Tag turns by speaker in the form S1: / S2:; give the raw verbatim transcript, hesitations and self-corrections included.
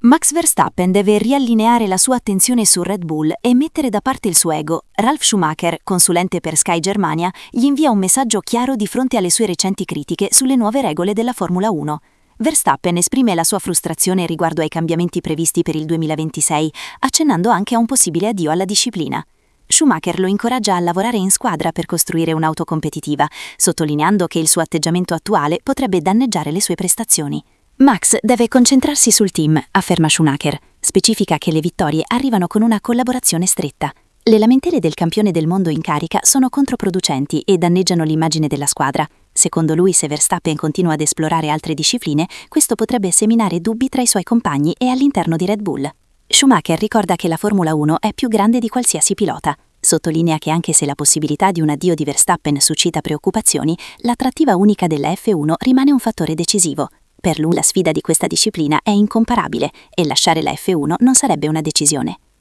S1: Max Verstappen deve riallineare la sua attenzione su Red Bull e mettere da parte il suo ego. Ralf Schumacher, consulente per Sky Germania, gli invia un messaggio chiaro di fronte alle sue recenti critiche sulle nuove regole della Formula uno. Verstappen esprime la sua frustrazione riguardo ai cambiamenti previsti per il duemilaventisei, accennando anche a un possibile addio alla disciplina. Schumacher lo incoraggia a lavorare in squadra per costruire un'auto competitiva, sottolineando che il suo atteggiamento attuale potrebbe danneggiare le sue prestazioni. Max deve concentrarsi sul team, afferma Schumacher. Specifica che le vittorie arrivano con una collaborazione stretta. Le lamentele del campione del mondo in carica sono controproducenti e danneggiano l'immagine della squadra. Secondo lui, se Verstappen continua ad esplorare altre discipline, questo potrebbe seminare dubbi tra i suoi compagni e all'interno di Red Bull. Schumacher ricorda che la Formula uno è più grande di qualsiasi pilota. Sottolinea che anche se la possibilità di un addio di Verstappen suscita preoccupazioni, l'attrattiva unica della F uno rimane un fattore decisivo. Per lui la sfida di questa disciplina è incomparabile e lasciare la F uno non sarebbe una decisione.